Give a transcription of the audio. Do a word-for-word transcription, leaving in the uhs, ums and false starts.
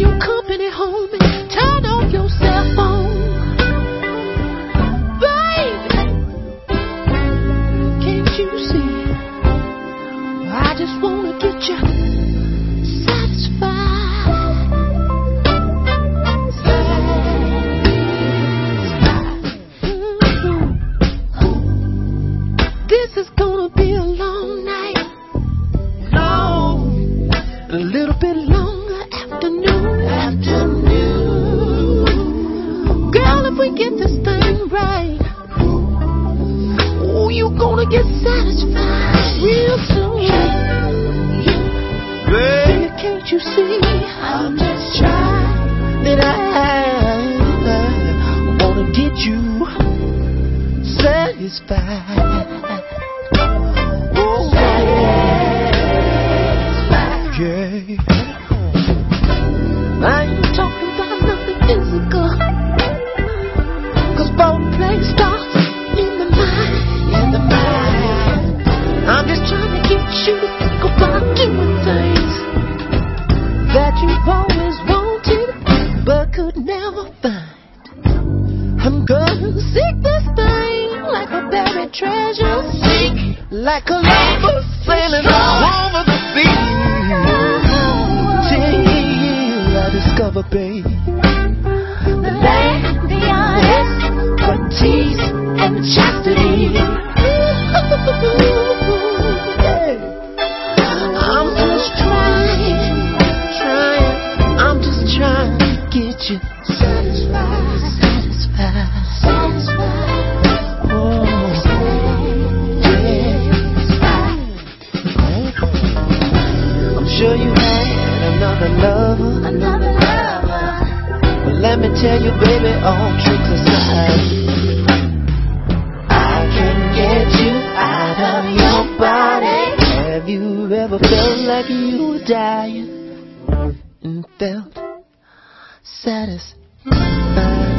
you company home and turn off your cell phone. Baby, can't you see? I just wanna get you satisfied. Mm-hmm. This is gonna be a long night. Long, a little bit longer afternoon. Afternoon. Girl, if we get this thing right, oh, you gonna get satisfied real soon. Baby, can't you see? I'm just trying that I, I wanna get you satisfied. Oh, satisfied. Yeah. I ain't talking about nothing physical, 'cause foreplay starts in the mind, in the mind. I'm just trying to get you to think about doing things that you've always wanted but could never find. I'm gonna seek this thing like a buried treasure, seek like a lover sailing over the sea, till I discover, babe, the land beyond expertise and chastity. I'm just trying, trying, I'm just trying to get you satisfied, satisfied, satisfied. Oh, yeah. I'm sure you had another lover, another lover. But let me tell you, baby, all tricks aside, I can get you out of your body. Have you ever felt like you were dying and felt satisfied?